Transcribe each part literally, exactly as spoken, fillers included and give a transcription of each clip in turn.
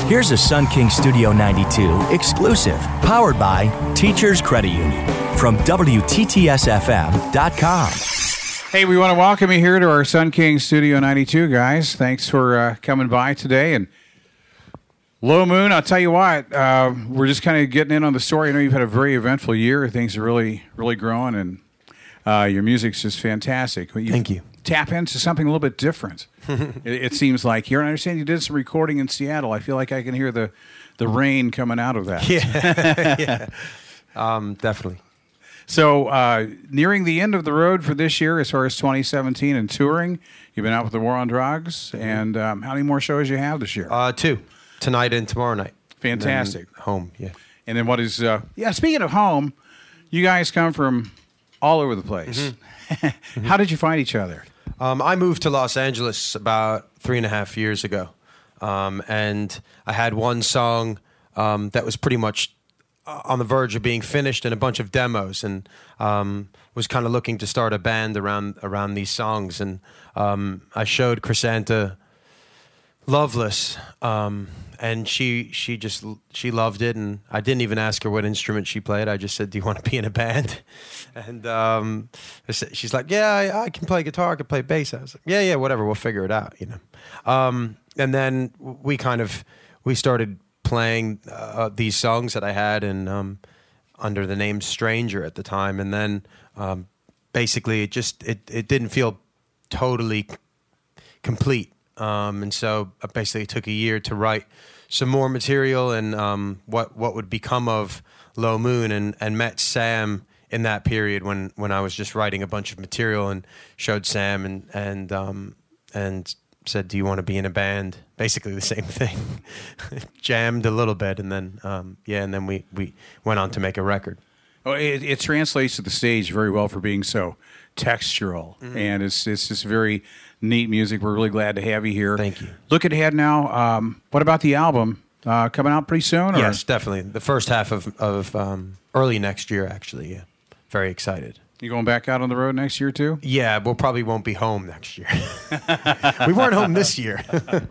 Here's a Sun King Studio ninety-two exclusive, powered by Teachers Credit Union from W T T S F M dot com. Hey, we want to welcome you here to our Sun King Studio ninety-two, guys. Thanks for uh, coming by today. And Low Moon, I'll tell you what, uh, we're just kind of getting in on the story. I know you've had a very eventful year. Things are really, really growing, and uh, your music's just fantastic. You Thank you. Tap into something a little bit different. it, it seems like here, and I understand you did some recording in Seattle. I feel like I can hear the, the rain coming out of that. Yeah, yeah. Um, definitely. So, uh, nearing the end of the road for this year, as far as twenty seventeen and touring, you've been out with the War on Drugs, and um, how many more shows you have this year? Uh, two, tonight and tomorrow night. Fantastic. Home, yeah. And then what is? Uh, yeah. Speaking of home, you guys come from all over the place. Mm-hmm. How did you find each other? Um, I moved to Los Angeles about three and a half years ago, um, and I had one song um, that was pretty much on the verge of being finished and a bunch of demos, and um, was kind of looking to start a band around around these songs. And um, I showed Chrysanta Loveless, um, and she she just she loved it. And I didn't even ask her what instrument she played. I just said, "Do you want to be in a band?" And um, she's like, "Yeah, I, I can play guitar, I can play bass." I was like, "Yeah, yeah, whatever. We'll figure it out," you know. Um, and then we kind of we started playing uh, these songs that I had and um, under the name Stranger at the time, and then um, basically it just it, it didn't feel totally complete, um, and so I basically took a year to write some more material and um, what what would become of Low Moon, and, and met Sam in that period when, when I was just writing a bunch of material, and showed Sam and and um, and said, "Do you want to be in a band?" Basically the same thing. Jammed a little bit, and then um, yeah, and then we, we went on to make a record. Oh, it, it translates to the stage very well for being so textural, mm-hmm. and it's it's just very neat music. We're really glad to have you here. Thank you. Looking ahead now, um, what about the album uh, coming out pretty soon? Or? Yes, definitely. The first half of of um, early next year, actually. Yeah, very excited. You going back out on the road next year too? Yeah, we'll probably won't be home next year. We weren't home this year.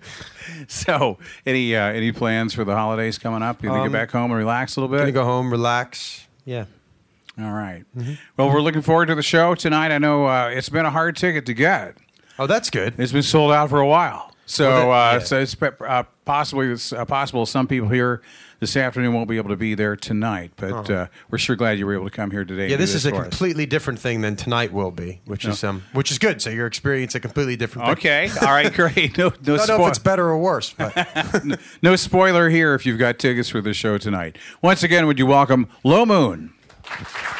So, any uh, any plans for the holidays coming up? You gonna um, get back home and relax a little bit? Gonna go home, relax. Yeah. All right. Mm-hmm. Well, we're looking forward to the show tonight. I know uh, it's been a hard ticket to get. Oh, that's good. It's been sold out for a while. So, well, that, uh, yeah. so it's uh, possibly it's uh, possible some people here this afternoon won't be able to be there tonight, but oh. uh, we're sure glad you were able to come here today. Yeah, this, this is a us. completely different thing than tonight will be, which no. is um, which is good. So you're experiencing a completely different thing. Okay, all right, great. No, no I don't spo- know if it's better or worse, but no, no spoiler here if you've got tickets for the show tonight. Once again, would you welcome Low Moon?